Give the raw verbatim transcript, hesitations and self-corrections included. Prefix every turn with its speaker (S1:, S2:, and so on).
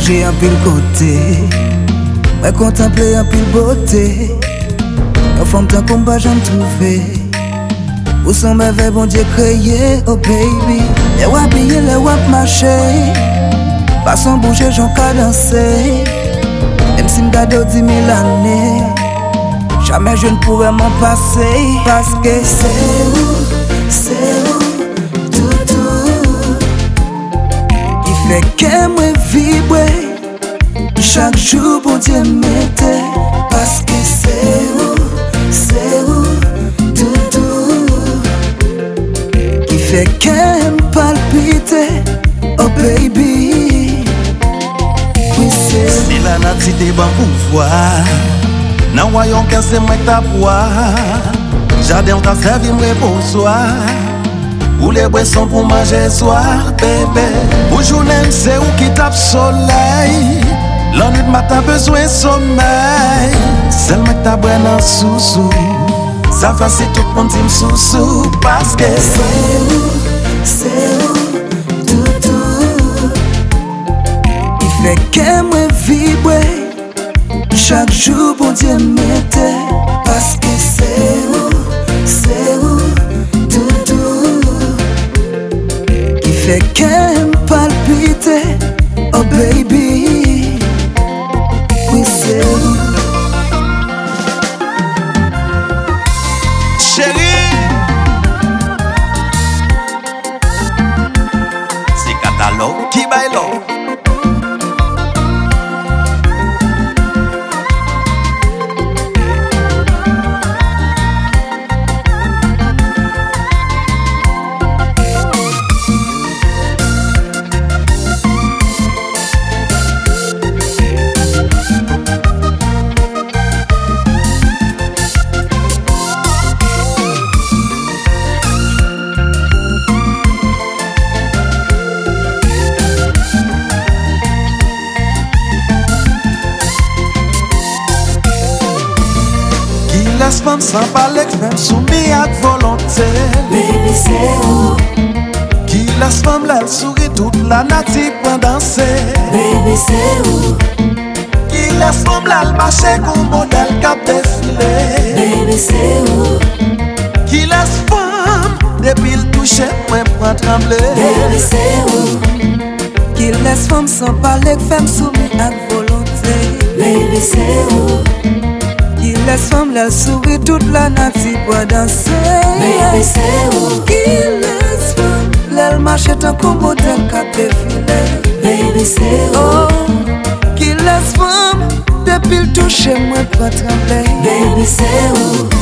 S1: voyager en pile côté, moi contempler en pile beauté. Nos femmes tant combat j'en trouvé. Où sont mes vrais bon Dieu créé, oh baby. Les wap bien, les wap marché. Façon bouger, j'en cadencer. Même si m'gado dix mille années, jamais je ne pourrais m'en passer. Parce que c'est où, c'est où, tout tout qui fait que moi vibrer. Chaque jour, bon Dieu m'aide. Parce que c'est où, c'est où, tout tout qui fait qu'elle palpite. Oh baby, oui c'est
S2: si la nature t'es bon pouvoir, nan voyons que c'est moi ta voix. Jardin t'a servi moi pour soir, ou les boissons pour manger soir, bébé. Pour journée c'est où qui tape soleil. La nuit matin besoin sommeil. Seul mec ta bonne en sous-sous. Ça fait c'est tout le monde dit sous-sous. Parce que
S1: c'est où, c'est où, tout tout il fait que moi vibrer. Chaque jour bon Dieu m'aide. Parce que c'est où, c'est où, tout tout il fait qu'elle palpite. Oh baby, oui c'est où.
S2: chérie, c'est catalogue qui baille l'eau. Laisse femme sans parler, femme soumis à volonté.
S1: Baby c'est où,
S2: Qui laisse femme là sourit toute la nature pour danser.
S1: baby c'est où,
S2: Qui laisse femme là marcher comme modèle cap défilé.
S1: baby c'est où,
S2: Qui laisse femme depuis le toucher moi pour trembler.
S1: baby c'est où, qui laisse femme sans parler, femme soumis à volonté. Baby c'est où, qui laisse femme la souris toute la nature pour danser. Baby c'est où, qui laisse femme l'elle marche tant comme modèle cap défilé. Baby c'est où, qui laisse femme depuis le toucher moi pour trembler. Baby c'est où,